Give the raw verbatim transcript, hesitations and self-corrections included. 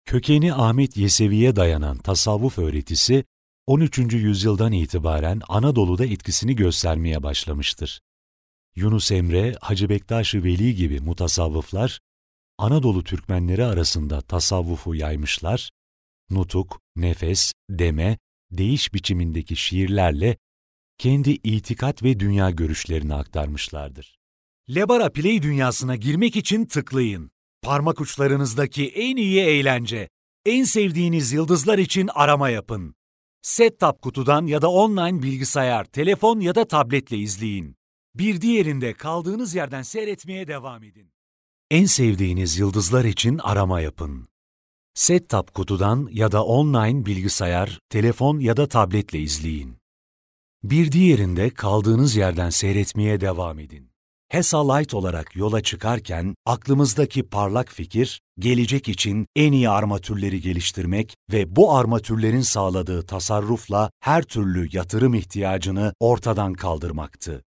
Kökeni Ahmet Yesevi'ye dayanan tasavvuf öğretisi, on üçüncü yüzyıldan itibaren Anadolu'da etkisini göstermeye başlamıştır. Yunus Emre, Hacı Bektaş-ı Veli gibi mutasavvıflar, Anadolu Türkmenleri arasında tasavvufu yaymışlar, nutuk, nefes, deme, değiş biçimindeki şiirlerle kendi itikat ve dünya görüşlerini aktarmışlardır. Lebara Play dünyasına girmek için tıklayın. Parmak uçlarınızdaki en iyi eğlence, en sevdiğiniz yıldızlar için arama yapın. Set-top kutudan ya da online bilgisayar, telefon ya da tabletle izleyin. Bir diğerinde kaldığınız yerden seyretmeye devam edin. En sevdiğiniz yıldızlar için arama yapın. Set-top kutudan ya da online bilgisayar, telefon ya da tabletle izleyin. Bir diğerinde kaldığınız yerden seyretmeye devam edin. Hesa Light olarak yola çıkarken aklımızdaki parlak fikir, gelecek için en iyi armatürleri geliştirmek ve bu armatürlerin sağladığı tasarrufla her türlü yatırım ihtiyacını ortadan kaldırmaktı.